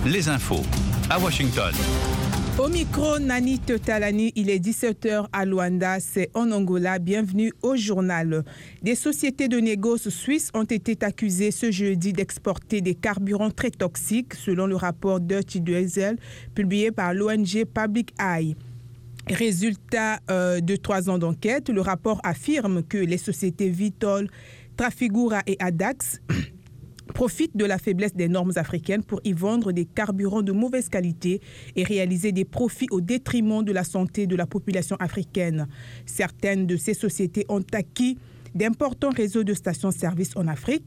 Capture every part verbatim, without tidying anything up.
les infos à Washington. Au micro, Nani Totalani, il est dix-sept heures à Luanda, c'est en Angola. Bienvenue au journal. Des sociétés de négoce suisses ont été accusées ce jeudi d'exporter des carburants très toxiques, selon le rapport Dirty Diesel publié par l'O N G Public Eye. Résultat euh, de trois ans d'enquête, le rapport affirme que les sociétés Vitol, Trafigura et Adax profitent de la faiblesse des normes africaines pour y vendre des carburants de mauvaise qualité et réaliser des profits au détriment de la santé de la population africaine. Certaines de ces sociétés ont acquis d'importants réseaux de stations-service en Afrique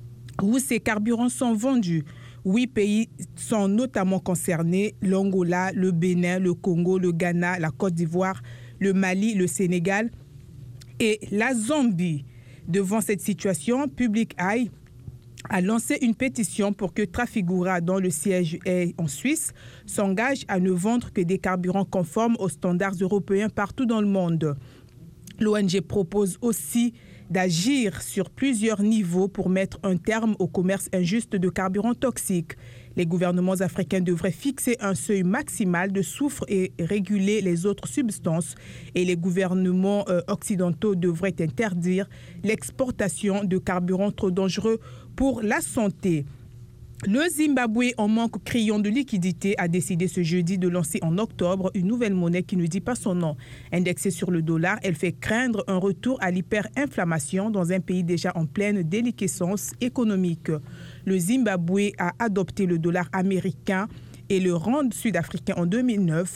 où ces carburants sont vendus. Huit pays sont notamment concernés: l'Angola, le Bénin, le Congo, le Ghana, la Côte d'Ivoire, le Mali, le Sénégal et la Zambie. Devant cette situation, Public Eye a lancé une pétition pour que Trafigura, dont le siège est en Suisse, s'engage à ne vendre que des carburants conformes aux standards européens partout dans le monde. L'O N G propose aussi d'agir sur plusieurs niveaux pour mettre un terme au commerce injuste de carburants toxiques. Les gouvernements africains devraient fixer un seuil maximal de soufre et réguler les autres substances. Et les gouvernements euh, occidentaux devraient interdire l'exportation de carburants trop dangereux pour la santé. Le Zimbabwe, en manque criant de liquidité, a décidé ce jeudi de lancer en octobre une nouvelle monnaie qui ne dit pas son nom. Indexée sur le dollar, elle fait craindre un retour à l'hyperinflammation dans un pays déjà en pleine déliquescence économique. Le Zimbabwe a adopté le dollar américain et le rand sud-africain en deux mille neuf.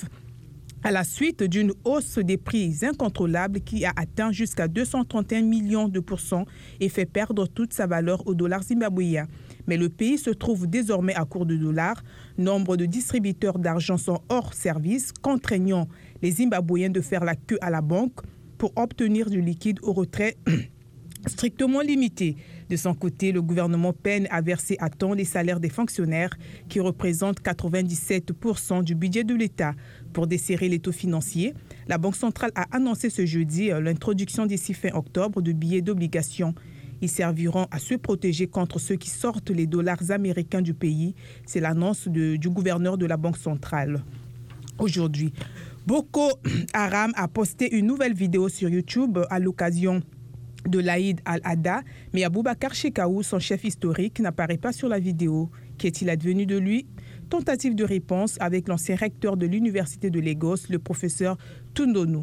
À la suite d'une hausse des prix incontrôlables qui a atteint jusqu'à deux cent trente et un millions de pourcents et fait perdre toute sa valeur au dollar zimbabwéen. Mais le pays se trouve désormais à court de dollars. Nombre de distributeurs d'argent sont hors service, contraignant les Zimbabwéens de faire la queue à la banque pour obtenir du liquide au retrait strictement limité. De son côté, le gouvernement peine à verser à temps les salaires des fonctionnaires qui représentent quatre-vingt-dix-sept pour cent du budget de l'État. Pour desserrer les taux financiers, la Banque centrale a annoncé ce jeudi l'introduction d'ici fin octobre de billets d'obligation. Ils serviront à se protéger contre ceux qui sortent les dollars américains du pays. C'est l'annonce de, du gouverneur de la Banque centrale. Aujourd'hui, Boko Haram a posté une nouvelle vidéo sur YouTube à l'occasion de l'Aïd al-Adha, mais Aboubacar Shekau, son chef historique, n'apparaît pas sur la vidéo. Qu'est-il advenu de lui? Tentative de réponse avec l'ancien recteur de l'université de Lagos, le professeur Tundonou.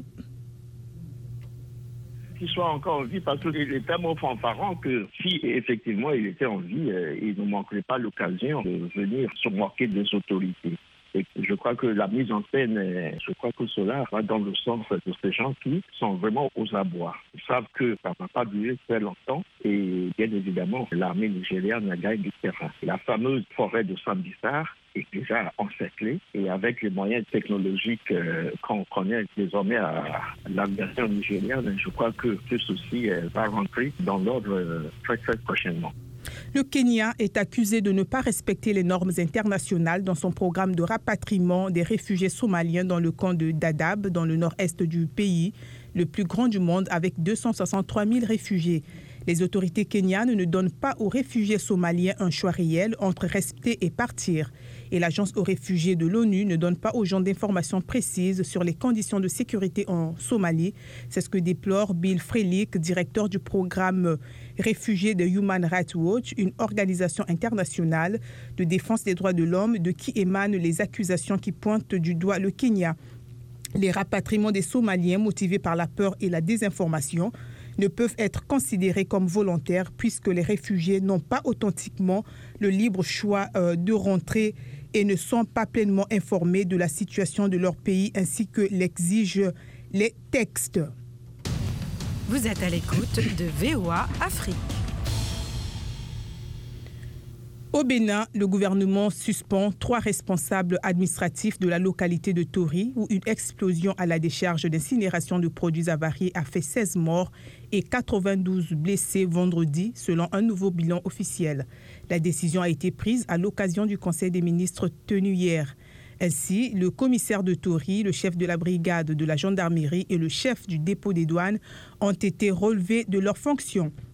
Qu'il soit encore en vie, parce qu'il est tellement fanfaron que si effectivement il était en vie, euh, il ne manquerait pas l'occasion de venir se moquer des autorités. Et je crois que la mise en scène, je crois que cela va dans le sens de ces gens qui sont vraiment aux abois. Ils savent que ça ne va pas durer très longtemps et bien évidemment, l'armée nigériane a gagné du terrain. La fameuse forêt de Sambisa est déjà encerclée et avec les moyens technologiques euh, qu'on connaît désormais à, à la version nigériane, je crois que ce souci euh, va rentrer dans l'ordre euh, très très prochainement. Le Kenya est accusé de ne pas respecter les normes internationales dans son programme de rapatriement des réfugiés somaliens dans le camp de Dadaab, dans le nord-est du pays, le plus grand du monde avec deux cent soixante-trois mille réfugiés. Les autorités kenyanes ne donnent pas aux réfugiés somaliens un choix réel entre rester et partir. Et l'agence aux réfugiés de l'ONU ne donne pas aux gens d'informations précises sur les conditions de sécurité en Somalie. C'est ce que déplore Bill Frelick, directeur du programme Réfugiés de Human Rights Watch, une organisation internationale de défense des droits de l'homme de qui émanent les accusations qui pointent du doigt le Kenya. Les rapatriements des Somaliens motivés par la peur et la désinformation ne peuvent être considérés comme volontaires puisque les réfugiés n'ont pas authentiquement le libre choix euh, de rentrer et ne sont pas pleinement informés de la situation de leur pays ainsi que l'exigent les textes. Vous êtes à l'écoute de V O A Afrique. Au Bénin, le gouvernement suspend trois responsables administratifs de la localité de Tori où une explosion à la décharge d'incinération de produits avariés a fait seize morts et quatre-vingt-douze blessés vendredi, selon un nouveau bilan officiel. La décision a été prise à l'occasion du Conseil des ministres tenu hier. Ainsi, le commissaire de Tori, le chef de la brigade de la gendarmerie et le chef du dépôt des douanes ont été relevés de leurs fonctions.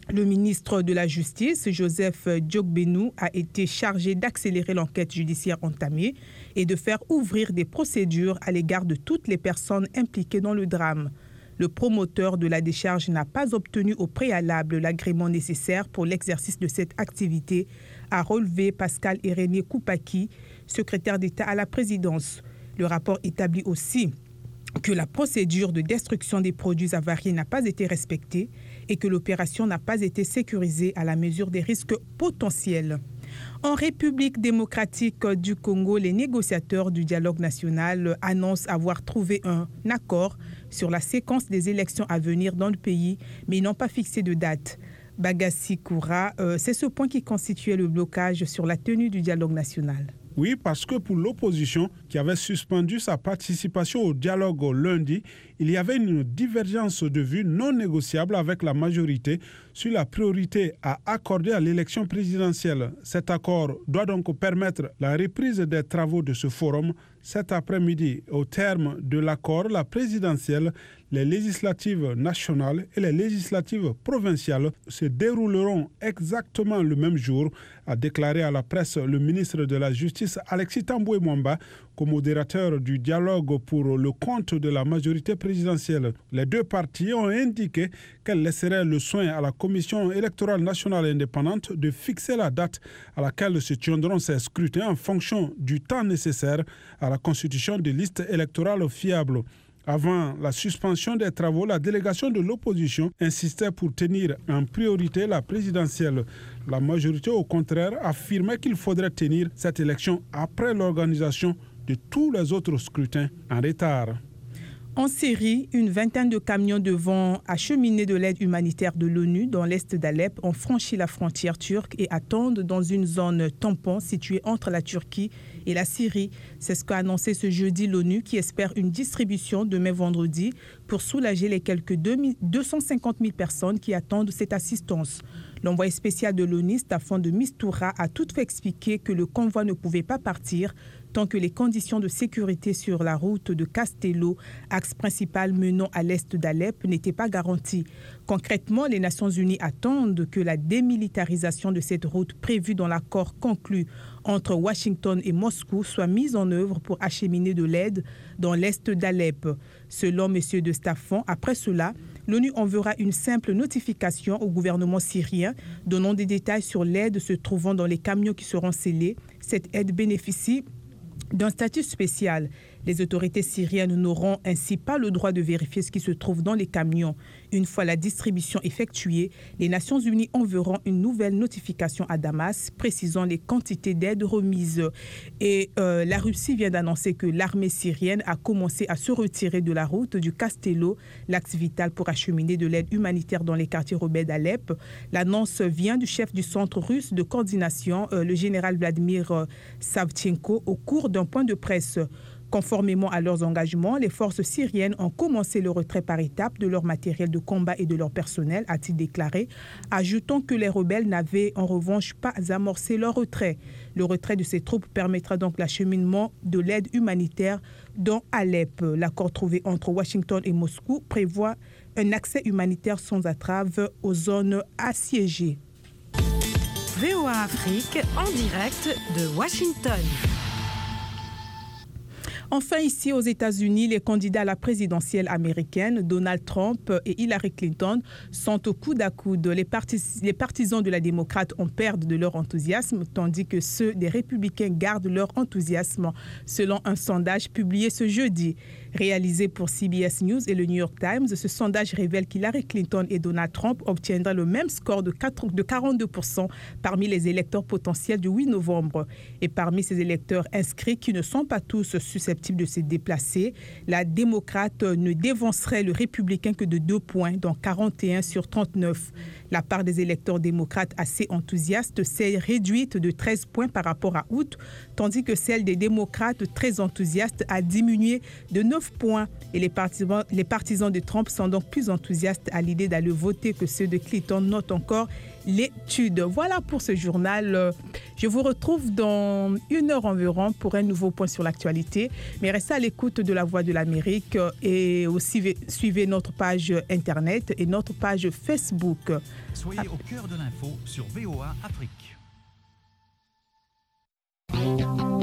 Le ministre de la Justice, Joseph Djokbenou, a été chargé d'accélérer l'enquête judiciaire entamée et de faire ouvrir des procédures à l'égard de toutes les personnes impliquées dans le drame. Le promoteur de la décharge n'a pas obtenu au préalable l'agrément nécessaire pour l'exercice de cette activité, a relevé Pascal Irénée Koupaki, secrétaire d'État à la présidence. Le rapport établit aussi que la procédure de destruction des produits avariés n'a pas été respectée et que l'opération n'a pas été sécurisée à la mesure des risques potentiels. En République démocratique du Congo, les négociateurs du dialogue national annoncent avoir trouvé un accord sur la séquence des élections à venir dans le pays, mais ils n'ont pas fixé de date. Bagassi Koura, euh, c'est ce point qui constituait le blocage sur la tenue du dialogue national. Oui, parce que pour l'opposition, qui avait suspendu sa participation au dialogue lundi, il y avait une divergence de vues non négociable avec la majorité sur la priorité à accorder à l'élection présidentielle. Cet accord doit donc permettre la reprise des travaux de ce forum cet après-midi. Au terme de l'accord, la présidentielle, les législatives nationales et les législatives provinciales se dérouleront exactement le même jour, a déclaré à la presse le ministre de la Justice Alexis Tamboué Mwamba, co-modérateur du dialogue pour le compte de la majorité présidentielle. Les deux parties ont indiqué qu'elles laisseraient le soin à la Commission électorale nationale indépendante de fixer la date à laquelle se tiendront ces scrutins en fonction du temps nécessaire à la constitution de listes électorales fiables. Avant la suspension des travaux, la délégation de l'opposition insistait pour tenir en priorité la présidentielle. La majorité, au contraire, affirmait qu'il faudrait tenir cette élection après l'organisation de tous les autres scrutins en retard. En Syrie, une vingtaine de camions devant acheminer de l'aide humanitaire de l'ONU dans l'est d'Alep ont franchi la frontière turque et attendent dans une zone tampon située entre la Turquie et la Syrie. C'est ce qu'a annoncé ce jeudi l'ONU qui espère une distribution demain vendredi pour soulager les quelques deux cent cinquante mille personnes qui attendent cette assistance. L'envoyé spécial de l'ONU, Staffan de Mistura, a toutefois expliqué que le convoi ne pouvait pas partir tant que les conditions de sécurité sur la route de Castello, axe principal menant à l'est d'Alep, n'étaient pas garanties. Concrètement, les Nations Unies attendent que la démilitarisation de cette route prévue dans l'accord conclu entre Washington et Moscou soit mise en œuvre pour acheminer de l'aide dans l'est d'Alep. Selon M. de Staffan, après cela, l'ONU enverra une simple notification au gouvernement syrien donnant des détails sur l'aide se trouvant dans les camions qui seront scellés. Cette aide bénéficie d'un statut spécial. Les autorités syriennes n'auront ainsi pas le droit de vérifier ce qui se trouve dans les camions. Une fois la distribution effectuée, les Nations Unies enverront une nouvelle notification à Damas précisant les quantités d'aide remises. Et euh, la Russie vient d'annoncer que l'armée syrienne a commencé à se retirer de la route du Castello, l'axe vital pour acheminer de l'aide humanitaire dans les quartiers rebelles d'Alep. L'annonce vient du chef du centre russe de coordination, euh, le général Vladimir euh, Savchenko, au cours d'un point de presse. Conformément à leurs engagements, les forces syriennes ont commencé le retrait par étapes de leur matériel de combat et de leur personnel, a-t-il déclaré, ajoutant que les rebelles n'avaient en revanche pas amorcé leur retrait. Le retrait de ces troupes permettra donc l'acheminement de l'aide humanitaire dans Alep. L'accord trouvé entre Washington et Moscou prévoit un accès humanitaire sans entrave aux zones assiégées. V O A Afrique en direct de Washington. Enfin, ici aux États-Unis, les candidats à la présidentielle américaine, Donald Trump et Hillary Clinton, sont au coude à coude. Les, partis, les partisans de la démocrate en perdent de leur enthousiasme, tandis que ceux des républicains gardent leur enthousiasme, selon un sondage publié ce jeudi. Réalisé pour C B S News et le New York Times, ce sondage révèle qu'Hillary Clinton et Donald Trump obtiendraient le même score de quarante-deux pour cent parmi les électeurs potentiels du huit novembre. Et parmi ces électeurs inscrits, qui ne sont pas tous susceptibles de se déplacer, la démocrate ne dévancerait le républicain que de deux points, dont quarante et un sur trente-neuf. La part des électeurs démocrates assez enthousiastes s'est réduite de treize points par rapport à août, tandis que celle des démocrates très enthousiastes a diminué de neuf points. Et les partisans, les partisans de Trump sont donc plus enthousiastes à l'idée d'aller voter que ceux de Clinton, note encore l'étude. Voilà pour ce journal. Je vous retrouve dans une heure environ pour un nouveau point sur l'actualité. Mais restez à l'écoute de la Voix de l'Amérique et aussi suivez notre page Internet et notre page Facebook. Soyez au cœur de l'info sur V O A Afrique.